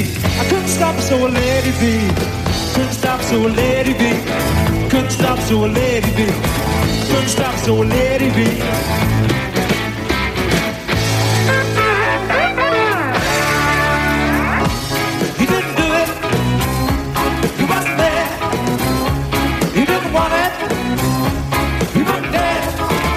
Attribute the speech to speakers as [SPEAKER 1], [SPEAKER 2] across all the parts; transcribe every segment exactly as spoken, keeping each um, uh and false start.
[SPEAKER 1] I couldn't stop, so I let it be. Couldn't stop, so I let it be. Couldn't stop, so I let it be. Couldn't stop, so I let it be. He didn't do it. He wasn't there. He didn't want it. He wasn't there.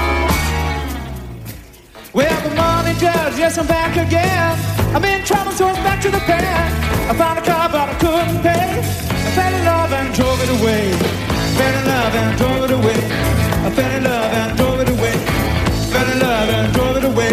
[SPEAKER 1] Well, good morning, Judge. Yes, I'm back again. I'm in trouble, so it's back to the pen. I found a car, but I couldn't pay. I fell in love and drove it away. Fell in love and drove it away. I fell in love and drove it away. Fell in love and drove it away.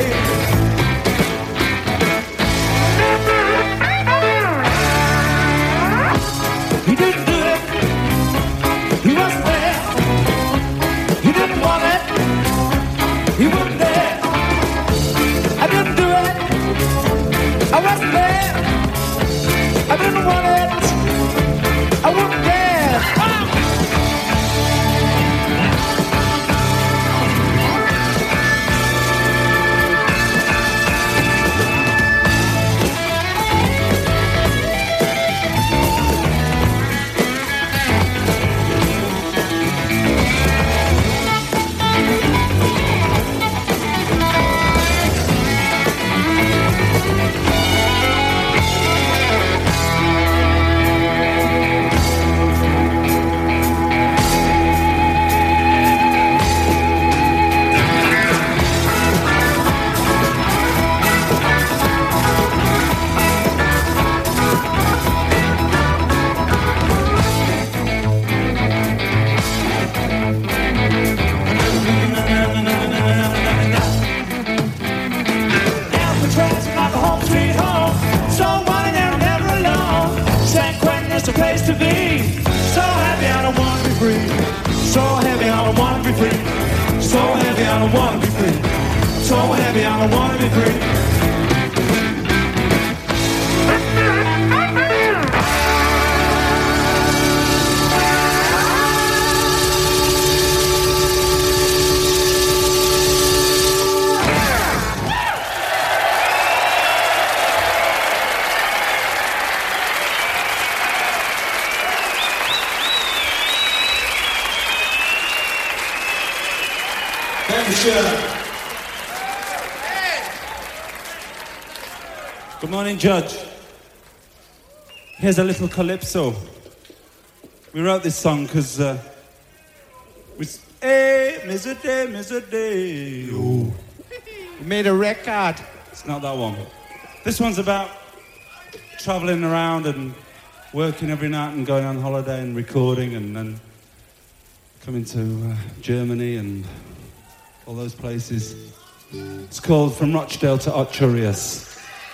[SPEAKER 1] He didn't do it. He wasn't there. He didn't want it. He wasn't there. I didn't do it. I wasn't there. I didn't want it. I wasn't there. Ah! A place to be. So happy I don't want to be free. So happy I don't want to be free. So happy I don't want to be free. So happy I don't want to be free. Good morning, Judge. Here's a little calypso. We wrote this song because uh, we hey, miss a day, miss a day. Oh. We made a record. It's not that one. This one's about traveling around and working every night and going on holiday and recording and then coming to uh, Germany and all those places. It's called From Rochdale to Ocherius.